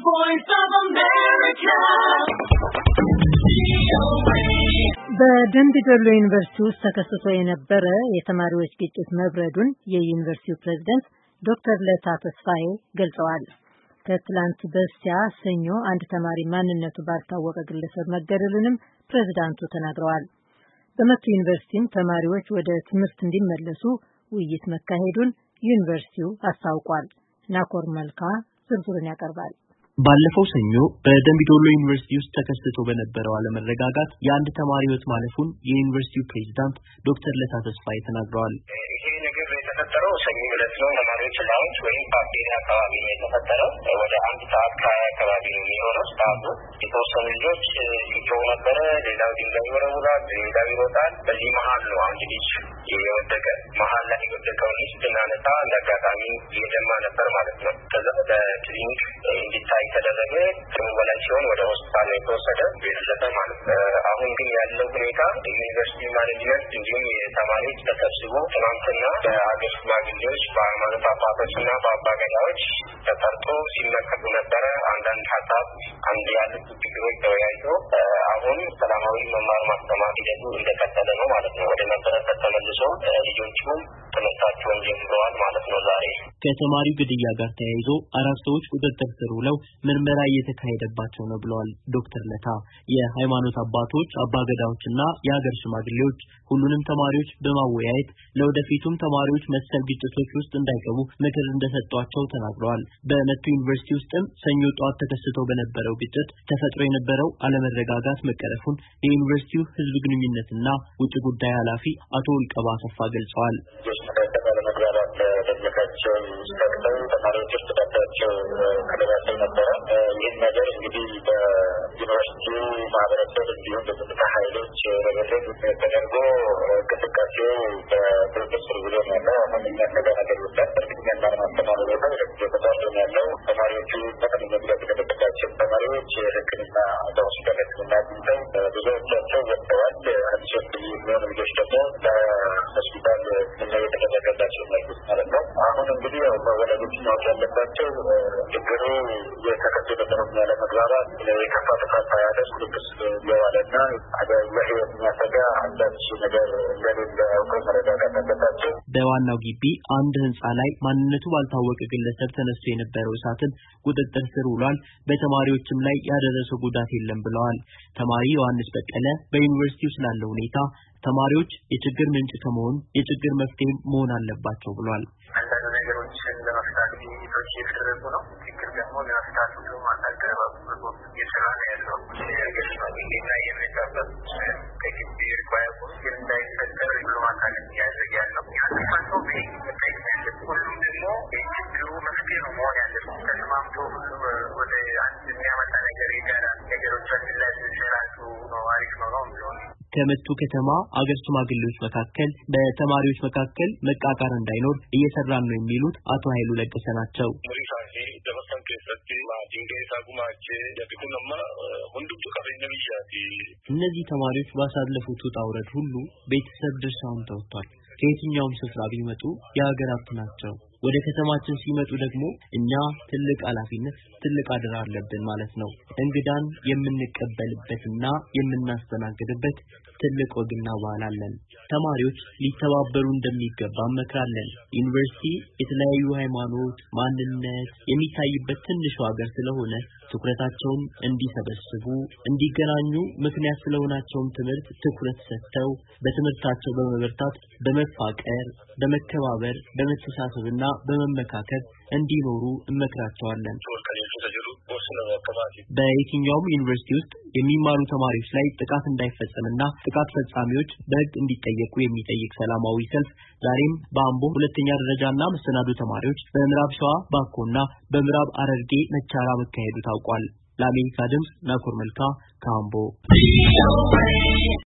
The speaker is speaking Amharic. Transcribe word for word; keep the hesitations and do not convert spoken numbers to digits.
voice of America. በደምቢ ዶሎ ዩኒቨርሲቲ ውስጥ ተከስቶ የነበረ የተማሪዎች ግጭት መብረዱን የዩኒቨርሲቲው ፕሬዝዳንት ዶክተር ለታ ተስፋዬ ገልጸዋል። ከትላንት በስቲያ ሰኞ አንድ ተማሪ ማንነቱ ባልታወቀ ግለሰብ መገደሉንም ፕሬዝዳንቱ ተናግረዋል። በመቱ ዩኒቨርሲቲም ተማሪዎች ወደ ትምህርት እንዲመለሱ ውይይት መካሄዱን ዩኒቨርሲቲው አስታውቋል። ናኮር መልካ ዝርዝሩን ያቀርባል። ባለፈው ሰኞ በደምቢ ዶሎ ዩኒቨርሲቲ ውስጥ ተከስቶ በነበረው አለመረጋጋት የአንድ ተማሪ ሕይወት ማለፉን የዩኒቨርሲቲው ፕሬዝዳንት ዶክተር ለታ ተስፋዬ ተናግረዋል። ይሄ ነገር የተፈጠረው ሰኞ ዕለት ነው። ተማሪዎች ላውንች ወይም ፓፒያ አካባቢ ነው የተፈጠረው። ወደ አንድ ሰዓት ከሀያ አካባቢ ነው የሚሆነው። ሰዓቱ የተወሰኑ ልጆች ሲጮሁ ነበረ። ሌላው ድንጋይ ይወረውራል፣ ሌላው ይሮጣል። በዚህ መሀል ነው አንድ ልጅ የወደቀ። መሀል ላይ የወደቀውን ልጅ ስናነሳ እንደ አጋጣሚ እየደማ ነበር ማለት ነው። ከዛ ወደ ክሊኒክ እንዲታይ ተደረገ። ከምን በላይ ሲሆን ወደ ሆስፒታል ነው የተወሰደ ቤተሰብ ማለት ነው። አሁን ግን ያለው ሁኔታ ዩኒቨርሲቲ ማኔጅመንት እንዲሁም የተማሪዎች ተሰብስቦ ትናንትና በሀገር ሽማግሌዎች በሃይማኖት አባቶችና በአባገዳዎች ተጠርቶ ሲመከሩ ነበረ። አንዳንድ ሀሳብ አንድ ያሉት ችግሮች ተወያይቶ አሁን ሰላማዊ መማር ማስተማር ሂደቱ እንደቀጠለ ነው ማለት ነው። ወደ ነበረበት ተመልሶ ልጆቹ ትምህርታቸውን ጀምረዋል ማለት ነው። ዛሬ ከተማሪው ግድያ ጋር ተያይዞ አራት ሰዎች ቁጥጥር ስር ውለው ምርመራ እየተካሄደባቸው ነው ብለዋል ዶክተር ለታ። የሃይማኖት አባቶች፣ አባገዳዎችና የሀገር ሽማግሌዎች ሁሉንም ተማሪዎች በማወያየት ለወደፊቱም ተማሪዎች መሰል ግጭቶች ውስጥ እንዳይገቡ ምክር እንደሰጧቸው ተናግረዋል። በመቱ ዩኒቨርሲቲ ውስጥም ሰኞ ጠዋት ተከስቶ በነበረው ግጭት ተፈጥሮ የነበረው አለመረጋጋት መቀረፉን የዩኒቨርሲቲው ሕዝብ ግንኙነትና ውጭ ጉዳይ ኃላፊ አቶ ወልቀባ አሰፋ ገልጸዋል። ተማሪዎች ተዳዳቸው ከደረሰው ነበረ። ይህን ነገር እንግዲህ በዩኒቨርሲቲው ማህበረሰብ እንዲሁም በጸጥታ ኃይሎች ርብርብ ተደርጎ እንቅስቃሴው በቁጥጥር ስር ውሎ ያለው አሁን የሚያሰጋ ነገር የለም። በእርግጠኛ ማስተማሩ ቦታ የተጠሩ ያለው ተማሪዎቹ በጣም መግለጽ የነበረባቸው ተማሪዎች ሕክምና በሆስፒታል ሕክምና አግኝተው ብዙዎቻቸው ወጥተዋል። አዲስ የሚሆኑ ልጆች ደግሞ በሆስፒታል ሕክምና የተደረገላቸው ማለት ነው። አሁን እንግዲህ ወላጆች ማወቅ ያለባቸው ችግሩ የተከሰተ ነው ያለ መግባባት የከፋ ጥፋት ሳያደርስ ቁጥጥር የዋለና ለሕይወት የሚያሰጋ አንዳች ነገር እንደሌለ አውቀው መረጋጋት አለባቸው። በዋናው ግቢ አንድ ህንጻ ላይ ማንነቱ ባልታወቀ ግለሰብ ተነስቶ የነበረው እሳትን ቁጥጥር ስር ውሏል። በተማሪዎችም ላይ ያደረሰው ጉዳት የለም ብለዋል። ተማሪ ዮሐንስ በቀለ በዩኒቨርሲቲው ስላለው ሁኔታ ተማሪዎች የችግር ምንጭ ከመሆን የችግር መፍትሄ መሆን አለባቸው ብለዋል። አንዳንድ ነገሮችን ለመፍታት ሂደቶች እየተደረጉ ነው። ችግር ደግሞ ለመፍታት ሁሉ ማናገረብ እየሰራ ነው ያለው። የሀገር ሽማግሌና የሚታበት ከግቢ ሪኳየር ግን እንዳይፈጠር ሁሉም አካል እያደረገ ያለው ያለፋቸው በህግ መታየት ያለ ሁሉም ደግሞ የችግሩ መፍትሄ ነው መሆን ያለበት። ተስማምቶ ሁሉም ወደ አንድ የሚያመጣ ነገር የጋራ ነገሮችን ላይ ሲሰራቱ ነው አሪፍ ነው ነው የሚሆን። ከመቱ ከተማ አገር ሽማግሌዎች መካከል በተማሪዎች መካከል መቃቃር እንዳይኖር እየሰራን ነው የሚሉት አቶ ኃይሉ ለገሰ ናቸው። እነዚህ ተማሪዎች ባሳለፉት ውጣ ውረድ ሁሉ ቤተሰብ ድርሻውን ተወጥቷል። ከየትኛውም ስፍራ ቢመጡ የሀገር ሀብት ናቸው። ወደ ከተማችን ሲመጡ ደግሞ እኛ ትልቅ ኃላፊነት ትልቅ አደራ አለብን ማለት ነው። እንግዳን የምንቀበልበትና የምናስተናግድበት ትልቅ ወግና ባህል አለን። ተማሪዎች ሊተባበሩ እንደሚገባ እንመክራለን። ዩኒቨርሲቲ የተለያዩ ሃይማኖት፣ ማንነት የሚታይበት ትንሽ ሀገር ስለሆነ ትኩረታቸውን እንዲሰበስቡ እንዲገናኙ ምክንያት ስለሆናቸውም ትምህርት ትኩረት ሰጥተው በትምህርታቸው በመበርታት በመፋቀር በመከባበር በመተሳሰብና በመመካከር እንዲኖሩ እንመክራቸዋለን። በየትኛውም ዩኒቨርሲቲ ውስጥ የሚማሩ ተማሪዎች ላይ ጥቃት እንዳይፈጸምና ጥቃት ፈጻሚዎች በሕግ እንዲጠየቁ የሚጠይቅ ሰላማዊ ሰልፍ ዛሬም በአምቦ ሁለተኛ ደረጃና መሰናዶ ተማሪዎች በምዕራብ ሸዋ ባኮና በምዕራብ ሐረርጌ መቻራ መካሄዱ ታውቋል። ለአሜሪካ ድምጽ ናኮር መልካ ከአምቦ